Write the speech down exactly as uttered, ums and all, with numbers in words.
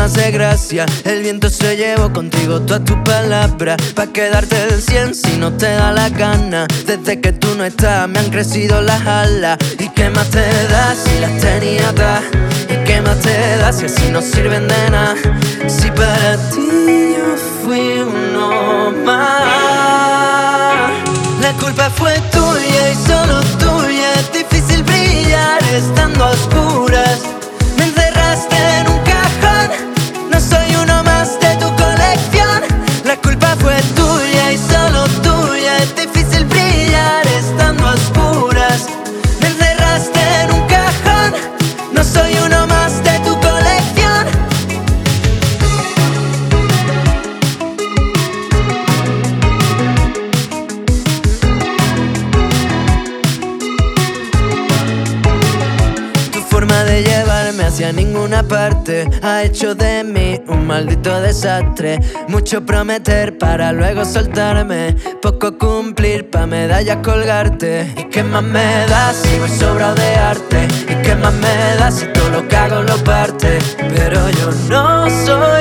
hace gracia. El viento se llevó contigo todas tus palabras, pa' quedarte del cien si no te da la gana. Desde que tú no estás me han crecido las alas. ¿Y qué más te da si las tenía atrás? ¿Y qué más te da si así no sirven de nada? Si para ti yo fui uno más. La culpa fue tuya y solo tuya. Es difícil brillar estando a oscuras. Me encerraste en un cajón. No soy uno más de tu colección. La culpa fue tuya y solo tuya. Es difícil brillar estando a oscuras. Me encerraste en un cajón. No soy uno más de tu colección. Tu forma de llevarme hacia ninguna parte ha hecho de mí un maldito desastre. Mucho prometer para luego soltarme, poco cumplir pa' medallas colgarte. ¿Y qué más me da si voy sobrado de arte? ¿Y qué más me da si todo lo que hago lo parte? Pero yo no soy